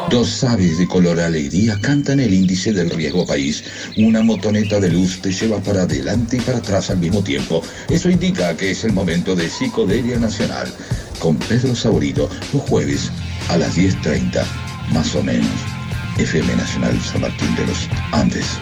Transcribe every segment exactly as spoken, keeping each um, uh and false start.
Dos aves de color alegría cantan el índice del riesgo país. Una motoneta de luz te lleva para adelante y para atrás al mismo tiempo. Eso indica que es el momento de Psicodelia Nacional. Con Pedro Saborido, los jueves a las diez treinta, más o menos. F M Nacional San Martín de los Andes.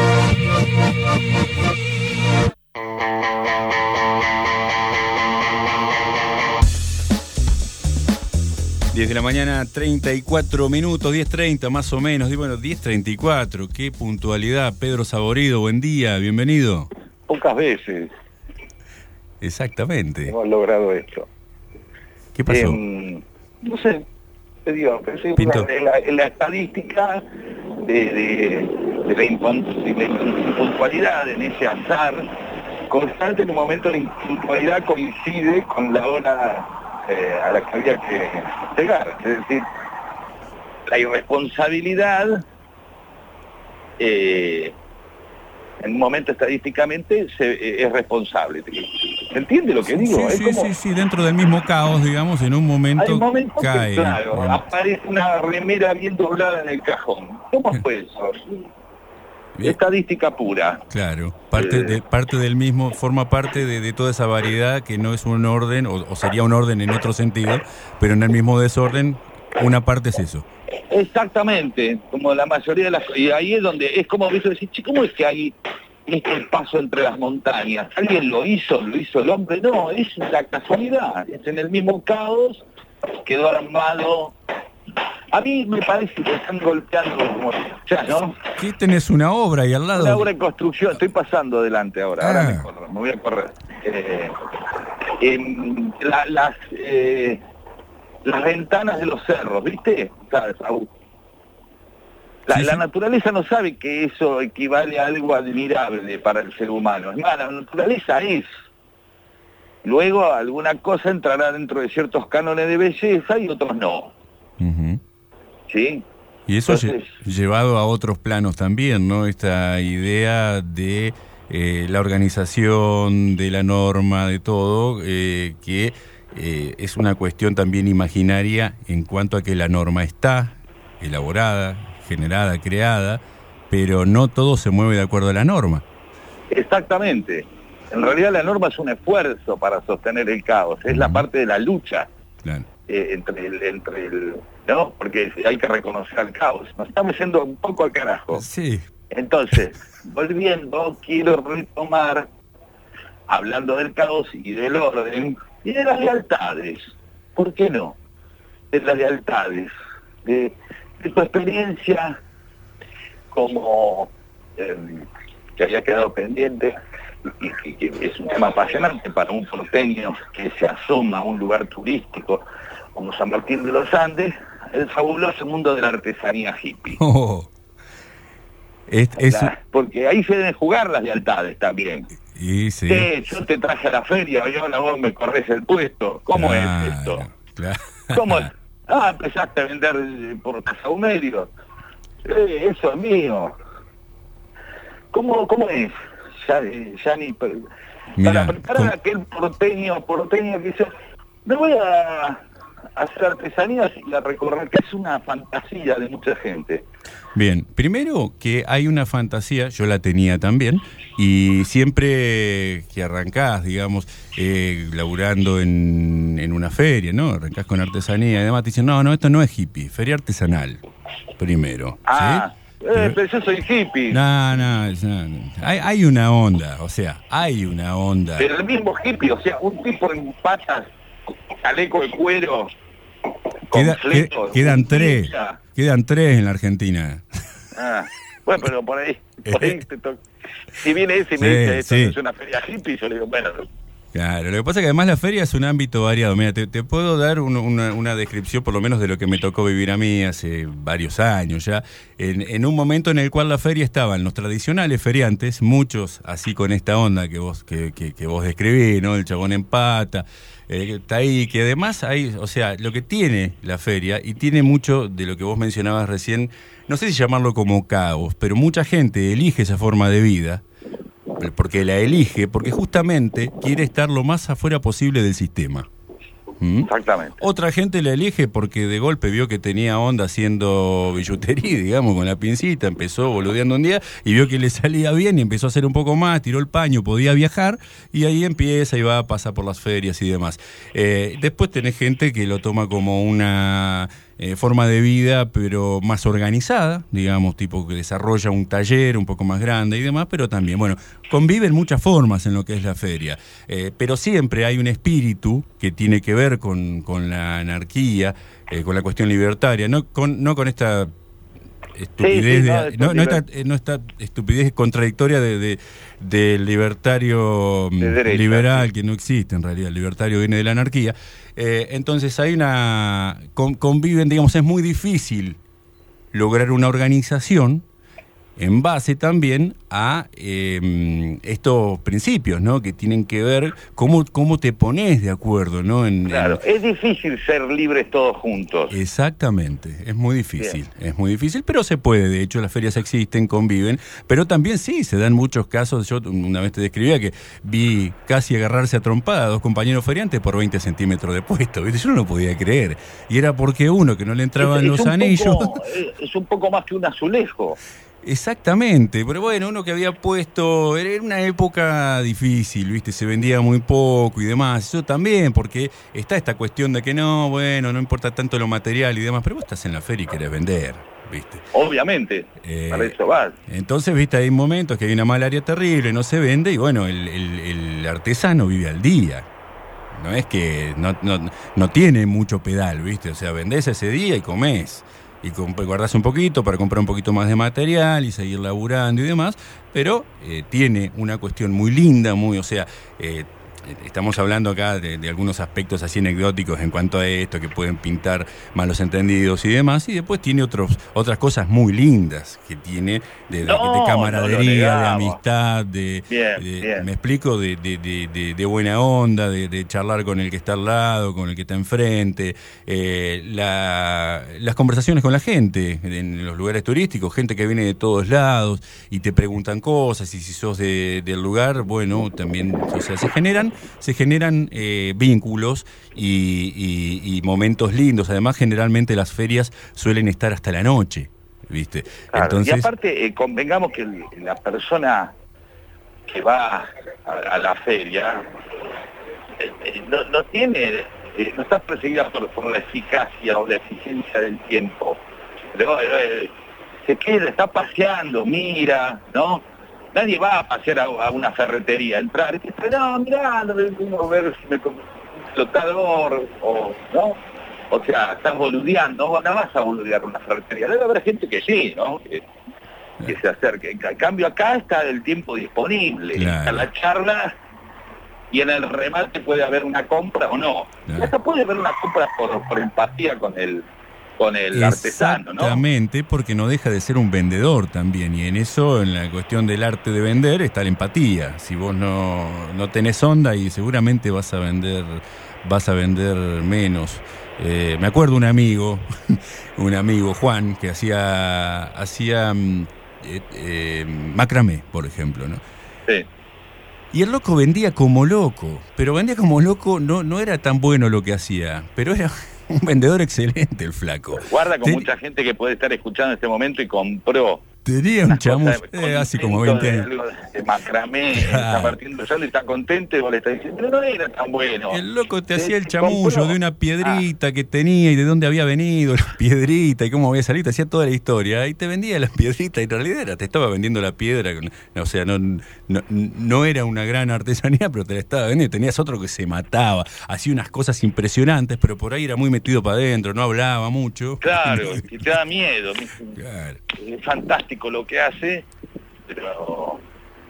diez de la mañana, treinta y cuatro minutos, diez treinta más o menos, y bueno, diez treinta y cuatro, qué puntualidad. Pedro Saborido, buen día, bienvenido. Pocas veces. Exactamente. Hemos logrado esto. ¿Qué pasó? Eh, no sé, te digo, pensé en la, en, la, en la estadística de, de, de, la impuntualidad, en ese azar constante. En un momento la impuntualidad coincide con la hora Eh, a la que había que llegar, es decir, la irresponsabilidad eh, en un momento estadísticamente se, eh, es responsable. ¿Se entiende lo que sí, digo? Sí, es sí, como... sí, sí, dentro del mismo caos, digamos, en un momento, Hay momentos cae. que, claro, bueno. aparece una remera bien doblada en el cajón. ¿Cómo fue eso? Bien. Estadística pura. Claro, parte, eh, de, parte del mismo, forma parte de, de toda esa variedad que no es un orden, o, o sería un orden en otro sentido, pero en el mismo desorden, una parte es eso. Exactamente, como la mayoría de las... Y ahí es donde, es como eso decir, ¿cómo es que hay este paso entre las montañas? ¿Alguien lo hizo? ¿Lo hizo el hombre? No, es la casualidad, es en el mismo caos, quedó armado... A mí me parece que están golpeando como ya, ¿no? ¿Qué tenés una obra ahí al lado? Una obra en construcción, estoy pasando adelante ahora, ah. ahora me, corro, me voy a correr. Eh, en la, las, eh, las ventanas de los cerros, ¿viste? ¿Sabes? La, sí, la sí. naturaleza no sabe que eso equivale a algo admirable para el ser humano. Es más, la naturaleza es. Luego alguna cosa entrará dentro de ciertos cánones de belleza y otros no. Uh-huh. ¿Sí? Y eso Entonces, lle- llevado a otros planos también, ¿no? Esta idea de eh, la organización, de la norma, de todo, eh, que eh, es una cuestión también imaginaria en cuanto a que la norma está elaborada, generada, creada, pero no todo se mueve de acuerdo a la norma. Exactamente. En realidad la norma es un esfuerzo para sostener el caos, es uh-huh. la parte de la lucha. Claro. Eh, entre el, entre el, ¿no? Porque hay que reconocer el caos. Nos estamos yendo un poco al carajo. Sí. Entonces, volviendo, quiero retomar, hablando del caos y del orden, y de las lealtades. ¿Por qué no? De las lealtades. De, de tu experiencia como eh, que había quedado pendiente, y, y que es un tema apasionante para un porteño que se asoma a un lugar turístico como San Martín de los Andes, el fabuloso mundo de la artesanía hippie. Oh. Es, es... La, porque ahí se deben jugar las lealtades también. Y sí. Eh, yo te traje a la feria y ahora vos me corres el puesto. ¿Cómo claro, es esto? Claro. ¿Cómo es? Ah, empezaste a vender por tasaumerio. Eh, eso es mío. ¿Cómo, cómo es? Ya, ya ni... Mirá, para preparar ¿cómo? a aquel porteño, porteño que dice, me voy a hacer artesanías y a recorrer, que es una fantasía de mucha gente. Bien, primero que hay una fantasía, yo la tenía también, y siempre que arrancás, digamos, eh, laburando en, en una feria, ¿no? Arrancás con artesanía y demás, te dicen, no, no, esto no es hippie, feria artesanal, primero. Ah, ¿sí? eh, pero yo soy hippie. No, no, no, no. Hay, hay una onda, o sea, hay una onda. Pero el mismo hippie, o sea, un tipo en patas, chaleco de cuero, Queda, fletos, qued, quedan tres, pincha. quedan tres en la Argentina. Ah, bueno, pero por ahí, por ahí te to... si viene ese y me Sí, dice, esto sí. no es una feria hippie, yo le digo, bueno... Claro, lo que pasa es que además la feria es un ámbito variado. Mira, te, te puedo dar un, una, una descripción por lo menos de lo que me tocó vivir a mí hace varios años ya. En, en un momento en el cual la feria estaban los tradicionales feriantes, muchos así con esta onda que vos que, que, que vos describís, ¿no? El chabón en pata, eh, está ahí, que además hay, o sea, lo que tiene la feria, y tiene mucho de lo que vos mencionabas recién, no sé si llamarlo como caos, pero mucha gente elige esa forma de vida, porque la elige, porque justamente quiere estar lo más afuera posible del sistema. ¿Mm? Exactamente. Otra gente la elige porque de golpe vio que tenía onda haciendo billutería, digamos, con la pincita, empezó boludeando un día y vio que le salía bien y empezó a hacer un poco más, tiró el paño, podía viajar y ahí empieza y va a pasar por las ferias y demás. Eh, después tenés gente que lo toma como una eh, forma de vida, pero más organizada, digamos, tipo que desarrolla un taller un poco más grande y demás, pero también, bueno, conviven muchas formas en lo que es la feria, eh, pero siempre hay un espíritu que tiene que ver con, con la anarquía, eh, con la cuestión libertaria, no con, no con esta estupidez, sí, sí, de, no, no, no, esta, no esta estupidez contradictoria de, de, del libertario de derecha, liberal, sí. que no existe en realidad, el libertario viene de la anarquía. Eh, entonces hay una, con, conviven, digamos, es muy difícil lograr una organización en base también a eh, estos principios, ¿no? Que tienen que ver cómo, cómo te pones de acuerdo, ¿no? En, claro, en... es difícil ser libres todos juntos. Exactamente, es muy difícil, Bien. es muy difícil, pero se puede, de hecho las ferias existen, conviven, pero también sí, se dan muchos casos, yo una vez te describía que vi casi agarrarse a trompada a dos compañeros feriantes por veinte centímetros de puesto, ¿viste? Yo no lo podía creer, y era porque uno que no le entraban es, los es anillos... Poco, es un poco más que un azulejo. Exactamente, pero bueno, uno que había puesto, era una época difícil, ¿viste? Se vendía muy poco y demás, eso también, porque está esta cuestión de que no, bueno, no importa tanto lo material y demás, pero vos estás en la feria y querés vender, ¿viste? Obviamente, eh, para eso vas. Entonces, ¿viste? Hay momentos que hay una malaria terrible, no se vende y bueno, el, el, el artesano vive al día. No es que no, no, no tiene mucho pedal, ¿viste? O sea, vendés ese día y comés. Y guardás un poquito para comprar un poquito más de material y seguir laburando y demás, pero eh, tiene una cuestión muy linda, muy, o sea, eh, estamos hablando acá de, de algunos aspectos así anecdóticos en cuanto a esto, que pueden pintar malos entendidos y demás, y después tiene otros, otras cosas muy lindas que tiene de, de, no, de camaradería, no de amistad, de, bien, de bien. me explico, de, de, de, de, de buena onda, de, de charlar con el que está al lado, con el que está enfrente, eh, la, las conversaciones con la gente en los lugares turísticos, gente que viene de todos lados y te preguntan cosas, y si sos de, del lugar, bueno, también, o sea, se generan se generan eh, vínculos y, y, y momentos lindos. Además, generalmente las ferias suelen estar hasta la noche, ¿viste? Claro, Entonces... y aparte, eh, convengamos que la persona que va a, a la feria eh, eh, no, no tiene, eh, no está perseguida por, por la eficacia o la eficiencia del tiempo. Pero, eh, se queda, está paseando, mira, ¿no? Nadie va a pasear a, a una ferretería, entrar y decir, no, mirá, no vengo a ver si me compro un flotador, o, ¿no? O sea, estás boludeando, no, no vas a boludear una ferretería. Debe haber gente que sí, ¿no? Que, que se acerque. En cambio, acá está el tiempo disponible, claro. Está la charla, y en el remate puede haber una compra o no. Claro. Hasta puede haber una compra por, por empatía con el... con el artesano, ¿no? Exactamente, porque no deja de ser un vendedor también, y en eso, en la cuestión del arte de vender, está la empatía. Si vos no, no tenés onda, y seguramente vas a vender, vas a vender menos. Eh, me acuerdo un amigo, un amigo, Juan, que hacía, hacía eh, eh, macramé, por ejemplo, ¿no? Sí. Y el loco vendía como loco, pero vendía como loco, no, no era tan bueno lo que hacía, pero era... un vendedor excelente el flaco. Guarda con Ten... mucha gente que puede estar escuchando en este momento y compró. Tenía un chamuyo, eh, así como veinte años. De, de macramé, ah. Está partiendo ya, le está contento y vos le estás diciendo, pero no era tan bueno. El loco te hacía el chamullo de una piedrita ah. que tenía y de dónde había venido la piedrita y cómo había salido, te hacía toda la historia y te vendía la piedrita y en realidad era, te estaba vendiendo la piedra, o sea, no, no, no era una gran artesanía, pero te la estaba vendiendo. Tenías otro que se mataba, hacía unas cosas impresionantes, pero por ahí era muy metido para adentro, no hablaba mucho. Claro, que te da miedo. Claro. Es fantástico lo que hace, pero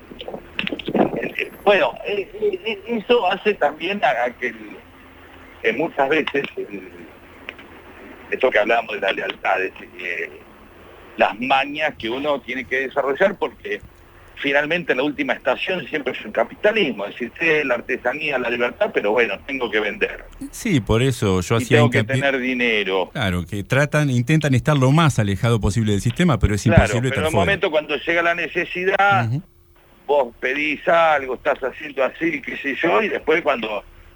bueno, eso hace también a que, que muchas veces esto que hablamos de las lealtades, las mañas que uno tiene que desarrollar, porque finalmente la última estación siempre es el capitalismo, es decir, sí, la artesanía, la libertad, pero bueno, tengo que vender. Sí, por eso yo y hacía tengo que hincapié... tener dinero. Claro, que tratan, intentan estar lo más alejado posible del sistema, pero es claro, imposible pero estar en el fuera. momento cuando llega la necesidad, uh-huh. vos pedís algo, estás haciendo así, qué sé yo, y después cuando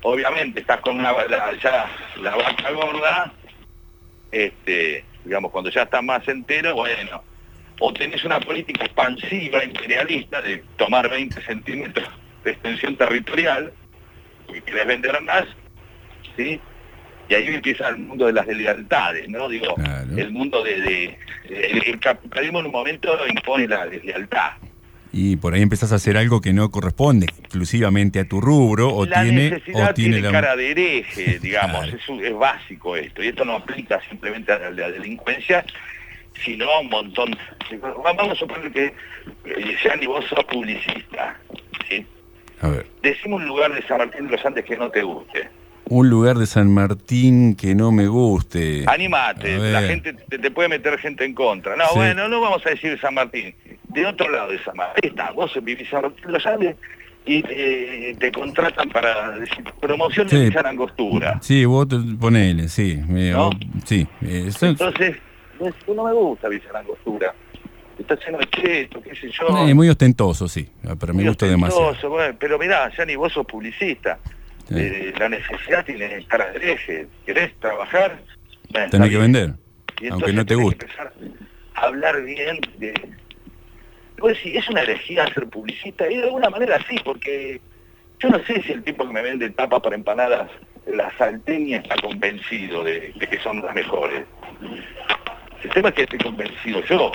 obviamente estás con una, la, ya la vaca gorda, este, digamos, cuando ya estás más entero, bueno, o tenés una política expansiva, imperialista, de tomar veinte centímetros de extensión territorial, porque querés vender más, ¿sí? Y ahí empieza el mundo de las deslealtades, ¿no? Digo, claro. el mundo de, de, de... El capitalismo en un momento impone la deslealtad. Y por ahí empezás a hacer algo que no corresponde exclusivamente a tu rubro, o la tiene... necesidad o tiene, tiene la... cara de hereje, digamos, claro. es, es básico esto, y esto no aplica simplemente a la delincuencia, sino a un montón... Vamos a suponer que eh, Gianni, vos sos publicista, ¿sí? A ver. Decime un lugar de San Martín de los Andes que no te guste. Un lugar de San Martín que no me guste. Animate, la gente te, te puede meter gente en contra. No, sí. Bueno, no vamos a decir San Martín. De otro lado de San Martín, está, vos vivís San Martín de los Andes y eh, te contratan para decir promoción de sí. Angostura. Sí, vos te, ponele, sí. Eh, ¿No? o, sí. Eh, eso... Entonces, no me gusta Villa Angostura. Está lleno de cheto, qué sé yo. Eh, muy ostentoso, sí, pero me gusta demasiado. Bueno, pero mirá, Gianni, vos sos publicista. Sí. Eh, la necesidad tiene cara de eje. ¿Querés trabajar? Bueno, tenés que vender, aunque no te guste. A hablar bien de... Pues sí, es una herejía ser publicista, y de alguna manera sí, porque yo no sé si el tipo que me vende tapa para empanadas, la salteña, está convencido de, de que son las mejores. El tema es que estoy convencido yo.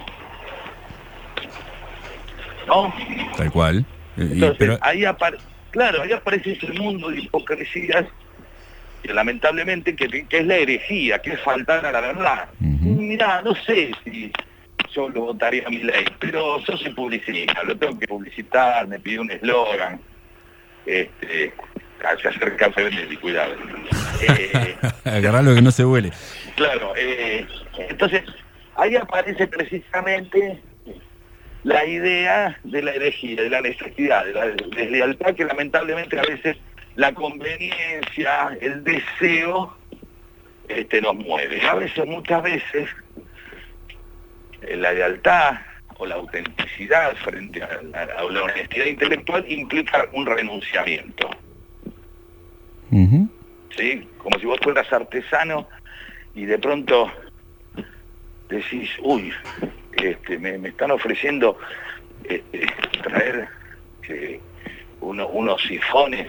¿No? Tal cual. Entonces, y, pero... ahí aparece... Claro, ahí aparece ese mundo de hipocresías, que lamentablemente, que, que es la herejía, que es faltar a la verdad. Uh-huh. Mirá, no sé si yo lo votaría a mi ley, pero yo soy publicista, lo tengo que publicitar, me pide un eslogan, este, se acerca a vender, cuidado. Eh, Agarrá lo que no se huele. Claro, eh, entonces, ahí aparece precisamente... la idea de la herejía, de la necesidad, de la deslealtad, que lamentablemente a veces la conveniencia, el deseo, este, nos mueve. A veces, muchas veces, la lealtad o la autenticidad frente a la, a la honestidad intelectual implica un renunciamiento. Uh-huh. ¿Sí? Como si vos fueras artesano y de pronto decís, uy, Este, me, me están ofreciendo este, traer eh, uno, unos sifones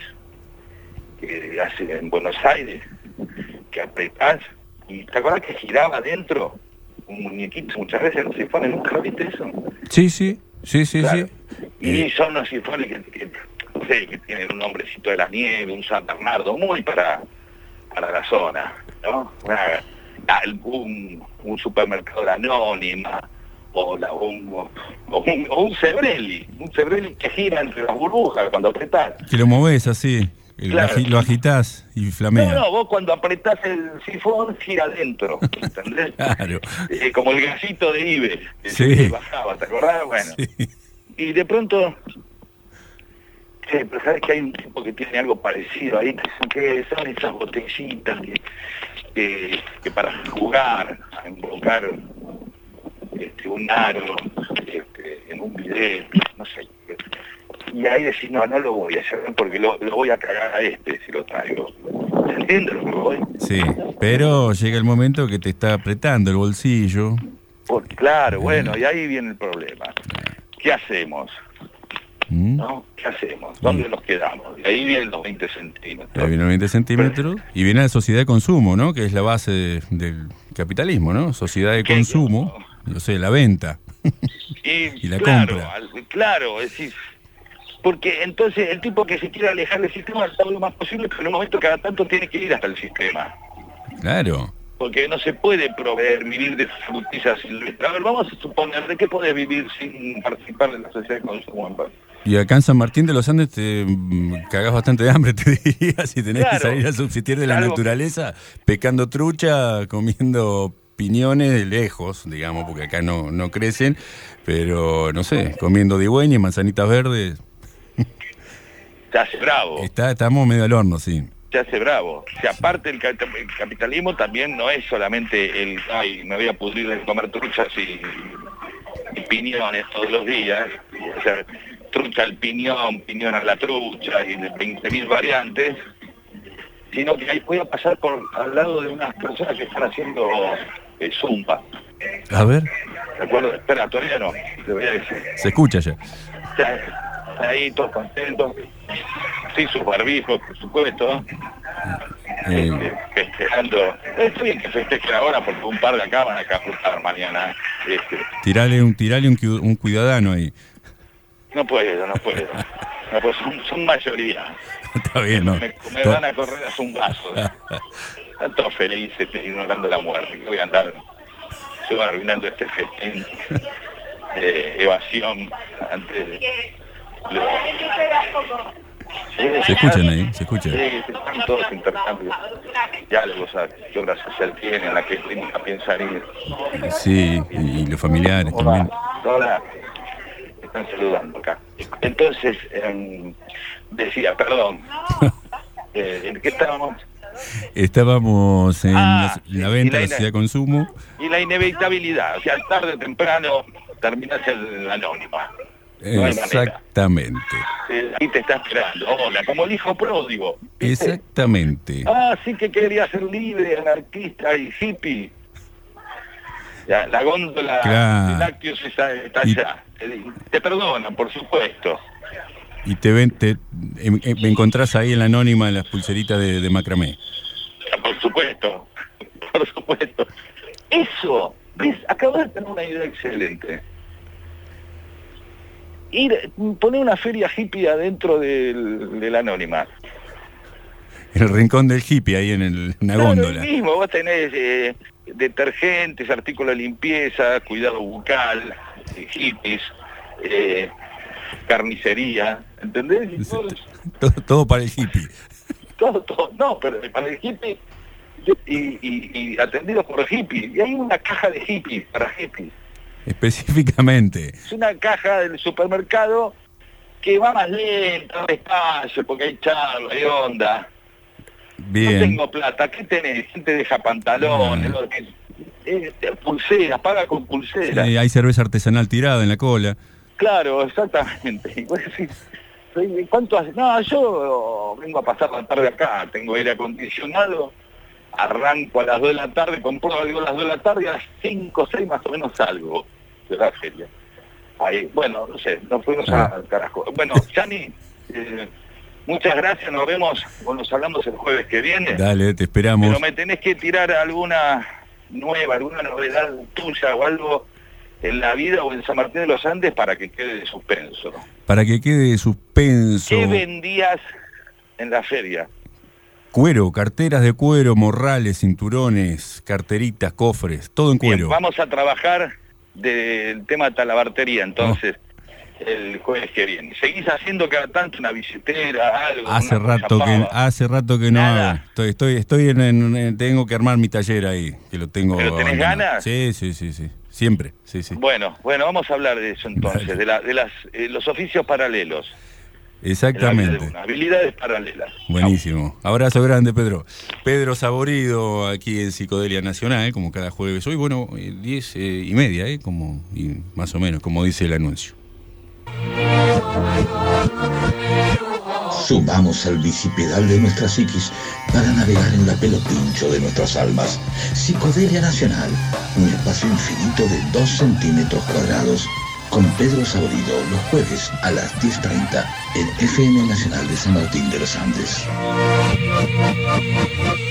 que hacen en Buenos Aires, que apretás, y ¿te acuerdas que giraba adentro un muñequito muchas veces en los sifones? ¿Nunca lo viste eso? Sí, sí, sí, sí, claro. sí. Y eh. son unos sifones que, que, no sé, que tienen un nombrecito de la nieve, un San Bernardo, muy para, para la zona, ¿no? Una, un, un supermercado de Anónima, o, la, un, o, un, o un Cebrelli, un Cebrelli que gira entre las burbujas cuando apretás. Que lo movés así, claro. Lo agitás y flamea. No, no, vos cuando apretás el sifón gira adentro, ¿entendés? Claro. Eh, como el gasito de Ibe, que sí. bajaba, ¿te acordás? Bueno. Sí. Y de pronto, sí, pero sabes que hay un tipo que tiene algo parecido ahí, que son esas botellitas que, que, que para jugar, a invocar Este, un aro, este, en un video, no sé. Y ahí decís, no, no lo voy a hacer porque lo, lo voy a cagar a este si lo traigo. ¿Entiendes lo que voy? Sí, pero llega el momento que te está apretando el bolsillo. Pues, claro, bueno, y ahí viene el problema. ¿Qué hacemos? ¿Mm? ¿No? ¿Qué hacemos? ¿Dónde ¿Mm? nos quedamos? Y ahí vienen los veinte centímetros. Ahí vienen los veinte centímetros pero... y viene la sociedad de consumo, ¿no? Que es la base de, del capitalismo, ¿no? Sociedad de consumo. Yo? No sé, la venta y, y la claro, compra. Al, claro, es decir, porque entonces el tipo que se quiere alejar del sistema está lo más posible, pero en un momento cada tanto tiene que ir hasta el sistema. Claro. Porque no se puede proveer, vivir de frutizas silvestres. A ver, vamos a suponer, ¿de qué podés vivir sin participar de la sociedad de consumo? Y acá en San Martín de los Andes te cagás bastante de hambre, te diría, si tenés claro, que salir a subsistir de la claro. naturaleza, pescando trucha, comiendo piñones de lejos, digamos, porque acá no, no crecen, pero no sé, comiendo digüeñas, manzanitas verdes. Se hace bravo. Está, estamos medio al horno, sí. Se hace bravo. O sea, aparte el capitalismo también no es solamente el, ay, me voy a pudrir de comer truchas y, y piñones todos los días. O sea, trucha al piñón, piñón a la trucha y de veinte mil variantes, sino que ahí voy a pasar por al lado de unas personas que están haciendo eh, zumba. A ver. ¿De acuerdo? Espera, todavía no, te voy a decir. Se escucha ya. Está ahí todos contentos, sí, sus barbijos, por supuesto, Eh, este, festejando. Está bien que festejen ahora porque un par de acá van a caputar mañana. Este, tirale un, tirale un, cu- un cuidadano ahí. no puedo, no puedo. No puedo, son, son mayoría. Está bien, ¿no? Me, me van a correr a un vaso. Están todos felices, ignorando la muerte. Que voy a andar yo arruinando este festín de evasión antes de... Lo... Se escuchan ahí, se escuchan. Sí, están todos intercambios. Diálogos a qué obra social tienen, a qué clínica piensan ir. Sí, y, y los familiares también. Hola, están saludando acá. Entonces, eh, decía, perdón, eh, ¿en qué estábamos? Estábamos en Ah, la, la sí, venta y la de la ine- sociedad de consumo. Y la inevitabilidad, o sea, tarde o temprano terminas en la anónima. No hay manera. Exactamente. Eh, ahí te está esperando, hola, como el hijo pródigo. ¿viste? Exactamente. Ah, sí que quería ser libre, anarquista y hippie. Ya, la góndola Claro. de lácteos está, está Y- allá. Te, te perdonan, por supuesto. Y te ven, te, em- em- me encontrás ahí en la anónima las pulseritas de, de macramé. Por supuesto, por supuesto. Eso, ¿ves? Acabas de tener una idea excelente. Ir, poner una feria hippie adentro del, del anónima. El rincón del hippie ahí en el, una Claro, góndola. el mismo, vos tenés eh, detergentes, artículos de limpieza, cuidado bucal, eh, hippies, eh, carnicería, ¿entendés? Y todo, Todo, todo para el hippie. todo, todo, no, pero para el hippie y, y, y atendidos por hippies. Y hay una caja de hippies para hippies. Específicamente. Es una caja del supermercado que va más lenta, despacio, porque hay charla, hay onda. No Bien. tengo plata, ¿qué tenés? Gente deja pantalones, Ah. lo que- eh, eh, pulseras, paga con pulseras. Eh, hay cerveza artesanal tirada en la cola. Claro, exactamente. Y vos decís, ¿cuánto hace? No, yo vengo a pasar la tarde acá, tengo aire acondicionado, arranco a las dos de la tarde, compro algo a las dos de la tarde, a las cinco o seis más o menos salgo de la feria. Ahí, bueno, no sé, nos fuimos Ah. al carajo. Bueno, Chani, eh, muchas gracias, nos vemos, o nos hablamos el jueves que viene. Dale, te esperamos. Pero me tenés que tirar alguna nueva, alguna novedad tuya o algo en la vida o en San Martín de los Andes para que quede de suspenso. Para que quede suspenso. ¿Qué vendías en la feria? Cuero, carteras de cuero, morrales, cinturones, carteritas, cofres, todo en cuero. Bien, vamos a trabajar del tema de talabartería, entonces, el jueves que viene. ¿Seguís haciendo cada tanto una billetera, algo? Hace una rato que zapaba? hace rato que no Nada. hago. Estoy estoy estoy en, en- en- tengo que armar mi taller ahí, que lo tengo. ¿Pero tenés abandonado. ganas? Sí, sí, sí, sí. Siempre, sí, sí. Bueno, bueno, vamos a hablar de eso entonces, Dale. de, la, de las, eh, los oficios paralelos. en la vida de Exactamente. uno, habilidades paralelas. Buenísimo. Abrazo grande, Pedro. Pedro Saborido, aquí en Psicodelia Nacional, como cada jueves. Hoy, bueno, eh, diez eh, y media, ¿eh? Como, y más o menos, como dice el anuncio. Subamos al bicipedal de nuestra psiquis para navegar en la pelopincho de nuestras almas. Psicodelia Nacional, un espacio infinito de dos centímetros cuadrados, con Pedro Saborido, los jueves a las diez treinta en F M Nacional de San Martín de los Andes.